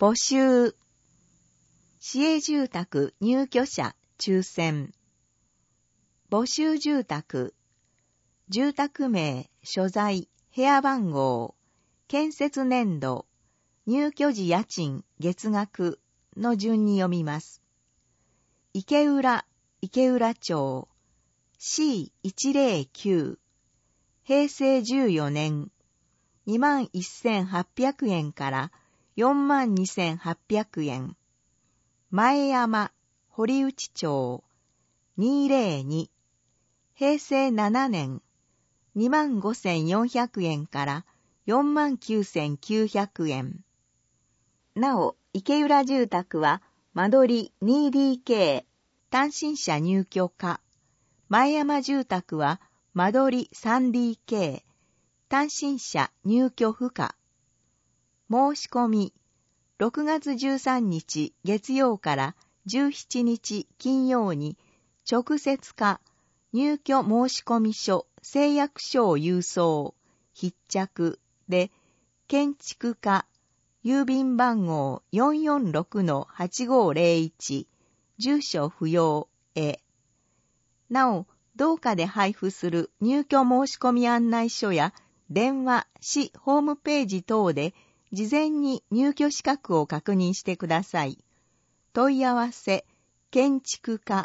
募集。市営住宅入居者抽選。募集住宅。住宅名、所在、部屋番号、建設年度、入居時家賃、月額の順に読みます。池浦町 C109 平成14年 21,800 円から42,800 円。前山堀内町202平成7年 25,400 円から49,900 円。なお、池浦住宅は間取り 2DK 単身者入居可。前山住宅は間取り 3DK 単身者入居不可。申し込み6月13日月曜から17日金曜に直接か入居申込書誓約書を郵送必着で建築家郵便番号 446-8501 住所不要へ。なお、同課で配布する入居申込案内書や電話、市ホームページ等で事前に入居資格を確認してください。問い合わせ、建築課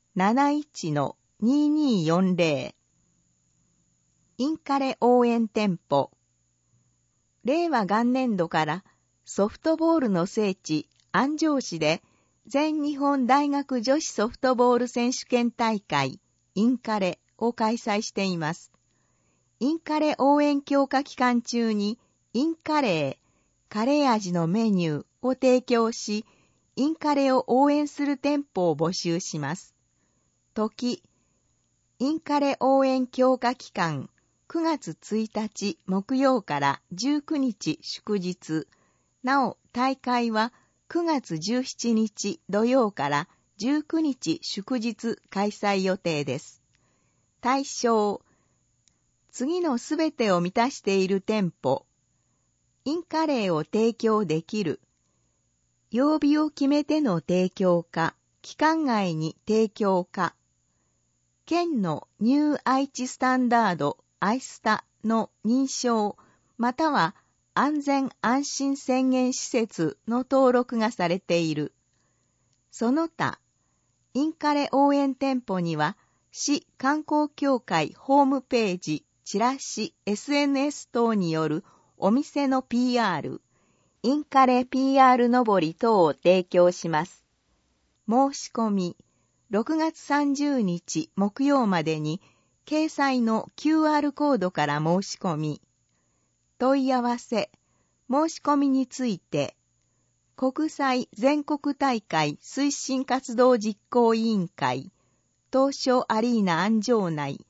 71-2240 インカレ応援店舗。令和元年度からソフトボールの聖地、安城市で全日本大学女子ソフトボール選手権大会、インカレを開催しています。インカレ応援強化期間中に、インカレー、カレー味のメニューを提供し、インカレを応援する店舗を募集します。時、インカレ応援強化期間、9月1日木曜から19日祝日。なお、大会は9月17日土曜から19日祝日開催予定です。対象、次のすべてを満たしている店舗。インカレーを提供できる。曜日を決めての提供か、期間外に提供か。県のニュー愛知スタンダードアイスタの認証、または安全安心宣言施設の登録がされている。その他、インカレ応援店舗には、市観光協会ホームページ、チラシ、SNS 等によるお店の PR、インカレ PR 上り等を提供します。申し込み、6月30日木曜までに、掲載の QR コードから申し込み、問い合わせ、申し込みについて、国際全国大会推進活動実行委員会、東証アリーナ安城内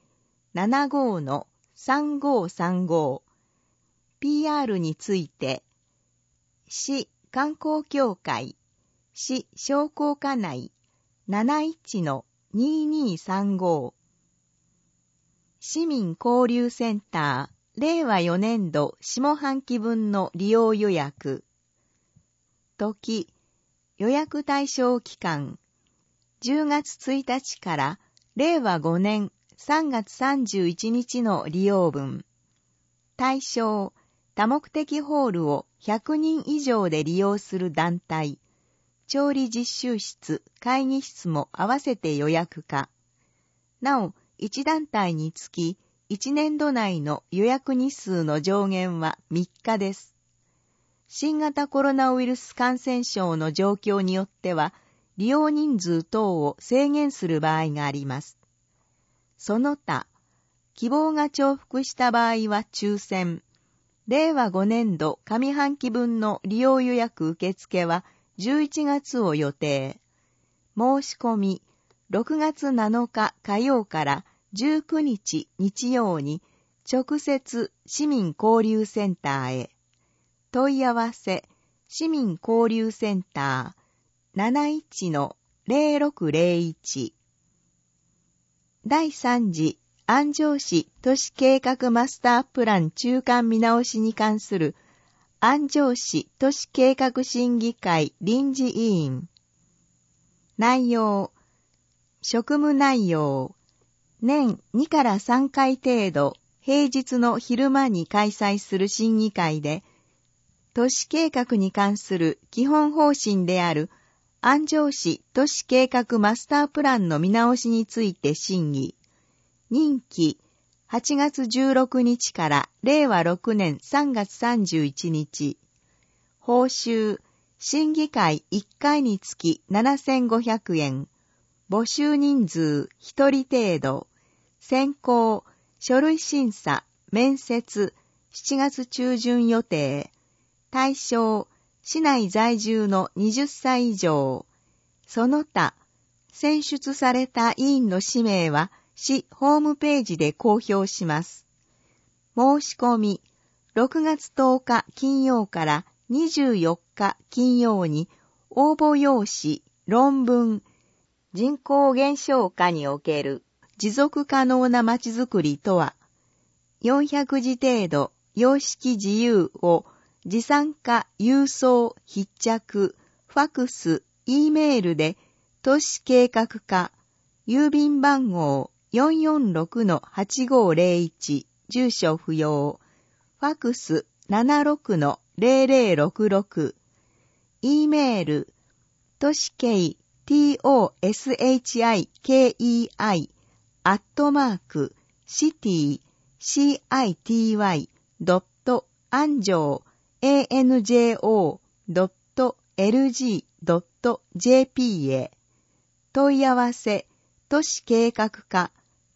75-3535 PR について、市観光協会、市商工課内 71-2235 市民交流センター令和4年度下半期分の利用予約。時、予約対象期間、10月1日から令和5年3月31日の利用分。対象、多目的ホールを100人以上で利用する団体。調理実習室、会議室も合わせて予約可。なお、1団体につき、1年度内の予約日数の上限は3日です。新型コロナウイルス感染症の状況によっては、利用人数等を制限する場合があります。その他、希望が重複した場合は抽選。令和5年度上半期分の利用予約受付は11月を予定。申し込み、6月7日火曜から19日日曜に直接市民交流センターへ。問い合わせ、市民交流センター 71-0601 第3次安城市都市計画マスタープラン中間見直しに関する安城市都市計画審議会臨時委員。内容、職務内容、年2から3回程度、平日の昼間に開催する審議会で、都市計画に関する基本方針である安城市都市計画マスタープランの見直しについて審議。任期8月16日から令和6年3月31日。報酬、審議会1回につき7500円。募集人数1人程度。選考、書類審査、面接、7月中旬予定。対象、市内在住の20歳以上。その他、選出された委員の氏名は市ホームページで公表します。申し込み、6月10日金曜から24日金曜に応募用紙、論文、人口減少下における持続可能なまちづくりとは、400字程度、様式自由を持参か郵送、筆着、ファクス、Eメールで都市計画課、郵便番号 446-8501、住所不要、ファクス 76-0066、Eメール、都市計 toshiki.city.anjo.lg.jp へ。問い合わせ、都市計画課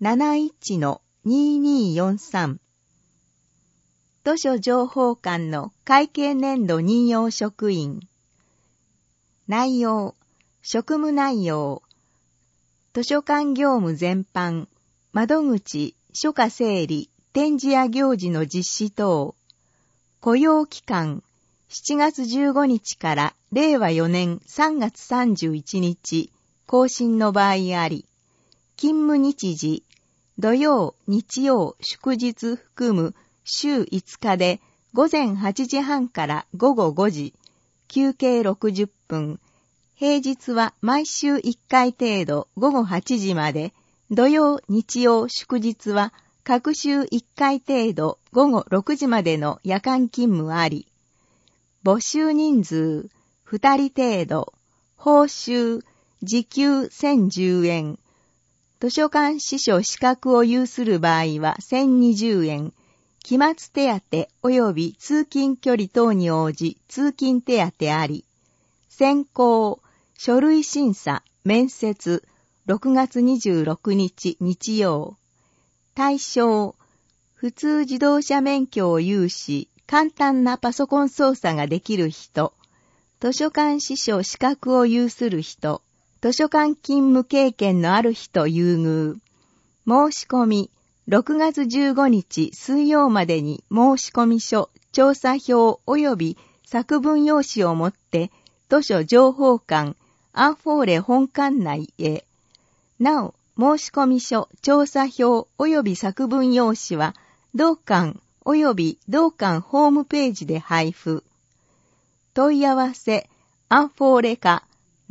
71-2243。図書情報館の会計年度任用職員。内容、職務内容、図書館業務全般、窓口、書架整理、展示や行事の実施等。雇用期間、7月15日から令和4年3月31日、更新の場合あり、勤務日時、土曜、日曜、祝日含む週5日で午前8時半から午後5時、休憩60分、平日は毎週1回程度午後8時まで、土曜、日曜、祝日は各週1回程度午後6時までの夜間勤務あり、募集人数2人程度、報酬時給1010円、図書館司書資格を有する場合は1020円、期末手当及び通勤距離等に応じ通勤手当あり、選考、書類審査、面接、6月26日日曜。対象、普通自動車免許を有し、簡単なパソコン操作ができる人、図書館司書資格を有する人、図書館勤務経験のある人優遇。申し込み、6月15日水曜までに申し込み書、調査票及び作文用紙を持って、図書情報館、アンフォーレ本館内へ。なお、申し込み書、調査票及び作文用紙は、同館及び同館ホームページで配布。問い合わせ、アンフォーレ課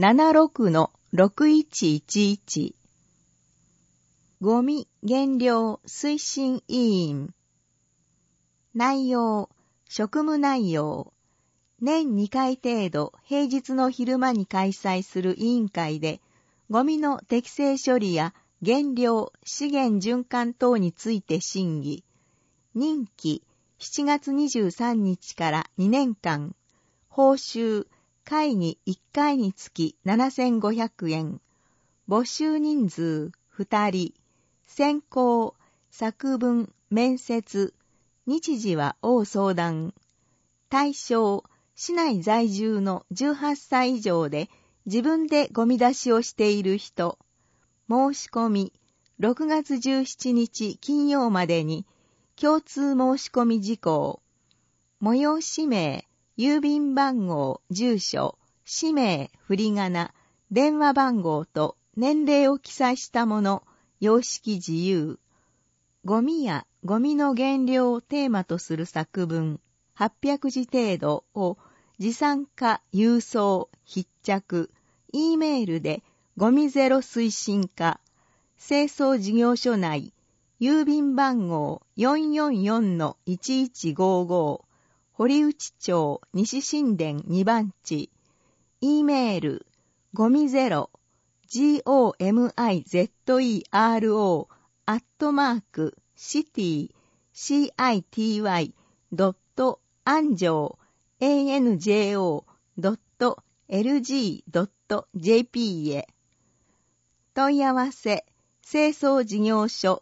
76-6111。ゴミ減量推進委員。内容、職務内容。年2回程度平日の昼間に開催する委員会で、ゴミの適正処理や減量、資源循環等について審議。任期7月23日から2年間。報酬、会議1回につき7500円。募集人数2人。選考、作文、面接。日時は応相談。対象、市内在住の18歳以上で自分でゴミ出しをしている人。申し込み、6月17日金曜までに共通申し込み事項。催し名、郵便番号、住所、氏名、振り仮名、電話番号と年齢を記載したもの、様式自由。ゴミやゴミの減量をテーマとする作文。 800字程度を持参化、郵送、必着、E メールでゴミゼロ推進課、清掃事業所内、郵便番号 444-1155、堀内町西新田2番地、E メール、ゴミゼロ、gomizero.city.anjo.lg.jp へ。問い合わせ、清掃事業所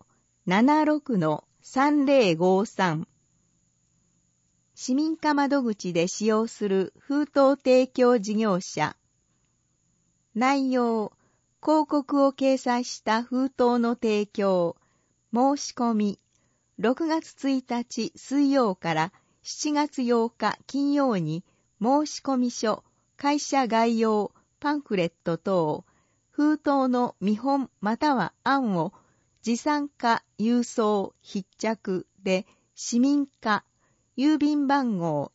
76-3053。市民課窓口で使用する封筒提供事業者。内容、広告を掲載した封筒の提供、申し込み、6月1日水曜から7月8日金曜に申し込み書、会社概要、パンフレット等、封筒の見本または案を持参化、郵送、必着で市民課、郵便番号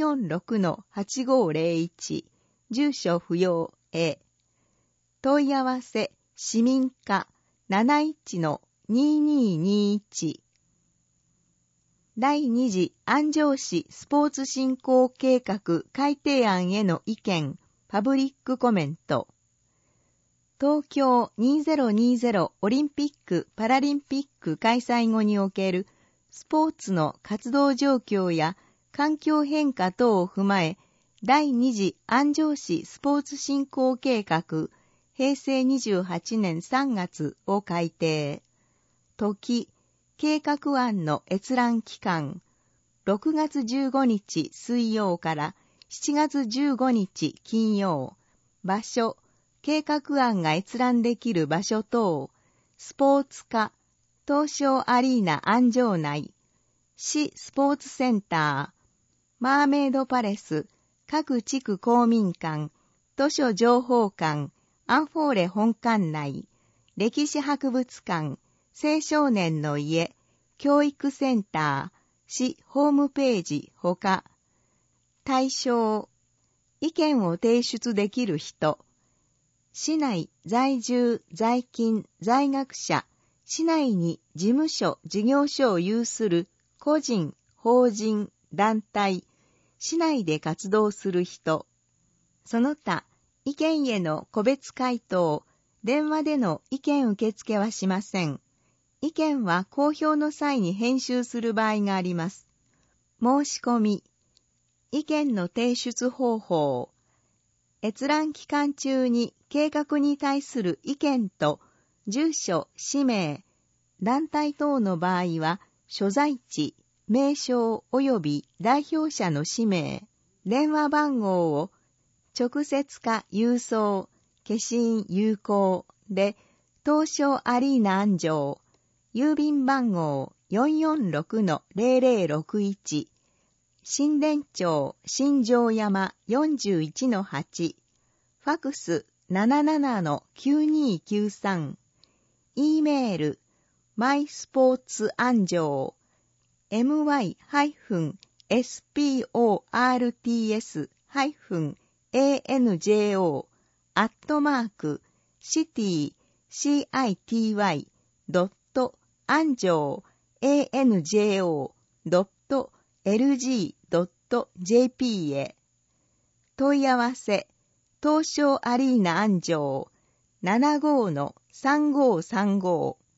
446-8501、住所不要へ。問い合わせ、市民課 71-2221。第2次安城市スポーツ振興計画改定案への意見、パブリックコメント。東京2020オリンピック・パラリンピック開催後におけるスポーツの活動状況や環境変化等を踏まえ、第2次安城市スポーツ振興計画平成28年3月を改定。時、計画案の閲覧期間、6月15日水曜から7月15日金曜。場所、計画案が閲覧できる場所等、スポーツ課、東証アリーナ安城内、市スポーツセンター、マーメイドパレス、各地区公民館、図書情報館、アンフォーレ本館内、歴史博物館、青少年の家、教育センター、市ホームページほか、対象、意見を提出できる人、市内在住、在勤、在学者、市内に事務所、事業所を有する個人、法人、団体、市内で活動する人、その他、意見への個別回答、電話での意見受付はしません。意見は公表の際に編集する場合があります。申し込み、意見の提出方法、閲覧期間中に計画に対する意見と住所、氏名、団体等の場合は所在地、名称及び代表者の氏名、電話番号を直接か郵送、消印有効で東証アリーナ安城、郵便番号 446-0061、新田町新城山 41-8、ファクス 77-9293、E メール、mysportsanjou、my-sportsanjo.city.anjo.lg.jp へ。問い合わせ、東証アリーナ安城 75-3535